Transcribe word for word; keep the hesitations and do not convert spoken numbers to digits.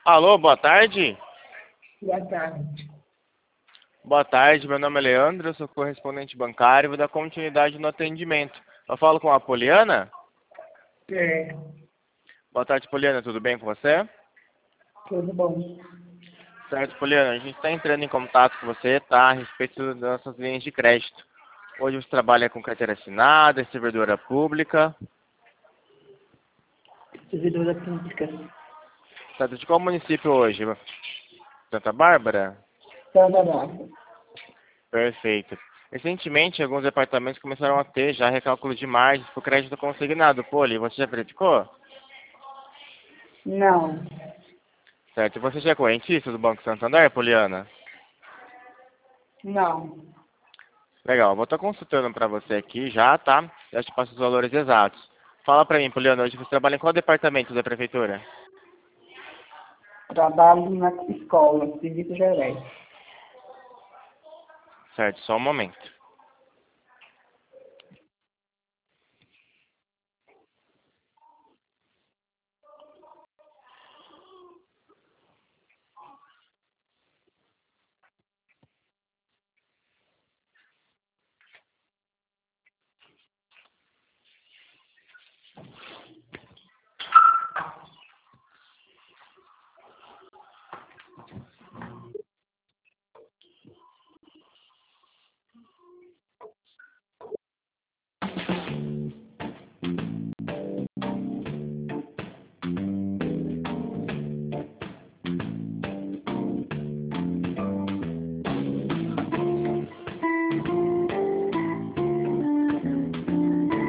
Alô, boa tarde. Boa tarde. Boa tarde, meu nome é Leandro, eu sou correspondente bancário e vou dar continuidade no atendimento. Eu falo com a Poliana? É, Boa tarde, Poliana, tudo bem com você? tudo bom. Certo, Poliana, a gente está entrando em contato com você, tá, a respeito das nossas linhas de crédito. Hoje você trabalha com carteira assinada, é servidora pública. Servidora pública. Certo, de qual município hoje? Santa Bárbara? Santa Bárbara. Perfeito. Recentemente, alguns departamentos começaram a ter já recálculo de margens para o crédito consignado. Poli, você já verificou? Não, Certo. E você já é correntista do Banco Santander, Poliana? não. Legal. Vou estar consultando para você aqui já, tá? Já te passo os valores exatos. Fala para mim, Poliana, hoje você trabalha em qual departamento da prefeitura? Trabalho na escola, serviços gerais. Certo, só um momento.